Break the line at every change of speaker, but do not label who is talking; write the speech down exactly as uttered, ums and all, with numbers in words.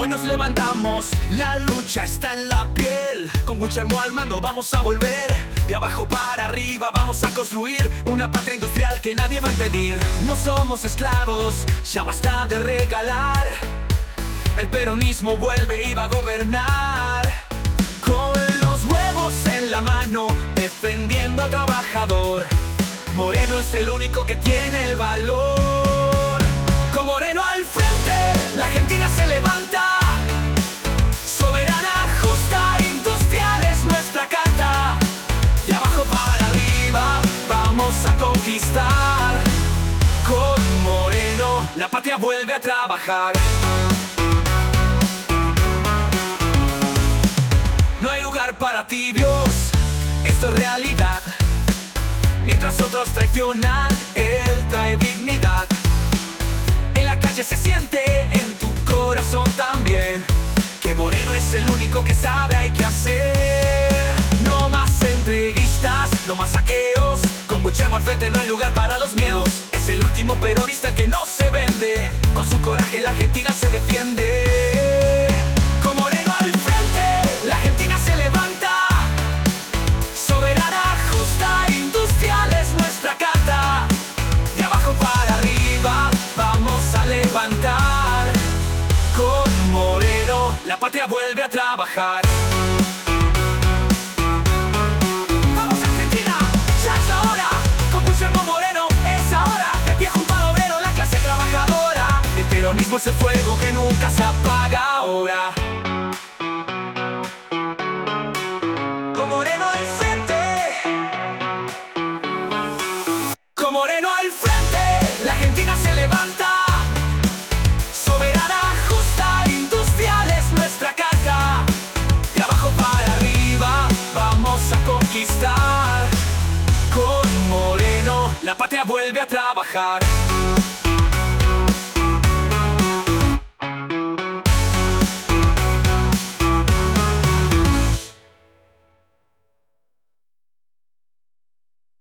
Hoy nos levantamos, la lucha está en la piel. Con Guillermo al mando vamos a volver. De abajo para arriba vamos a construir una patria industrial que nadie va a impedir. No somos esclavos, ya basta de regalar. El peronismo vuelve y va a gobernar. Con los huevos en la mano, defendiendo al trabajador. Moreno es el único que tiene el valor. Con Moreno al frente, la Argentina se levanta. Soberana, justa, industrial es nuestra carta. De abajo para arriba, vamos a conquistar. Con Moreno, la patria vuelve a trabajar. No hay lugar para tibios, esto es realidad. Mientras otros traicionan, él trae dignidad. En la calle se siente, en tu corazón también, que Moreno es el único que sabe hay que hacer. No más entrevistas, no más saqueos. Con Guillermo al frente no hay lugar para los miedos. Es el último peronista que no se vende. Con su coraje la Argentina se defiende. Con Moreno al frente, la Argentina se levanta. Soberana, justa, industrial es nuestra carta. De abajo para arriba vamos a levantar. Con Moreno la patria vuelve a trabajar. ¡Vamos Argentina! ¡Ya es la hora! Con Guillermo Moreno es ahora. De pie junto al obrero, la clase trabajadora. El peronismo es el fuego que nunca se apaga ahora. Con Moreno al frente. Con Moreno al frente, la Argentina se levanta. Soberana, justa, industrial es nuestra carta. De abajo para arriba vamos a conquistar. Con Moreno la patria vuelve a trabajar.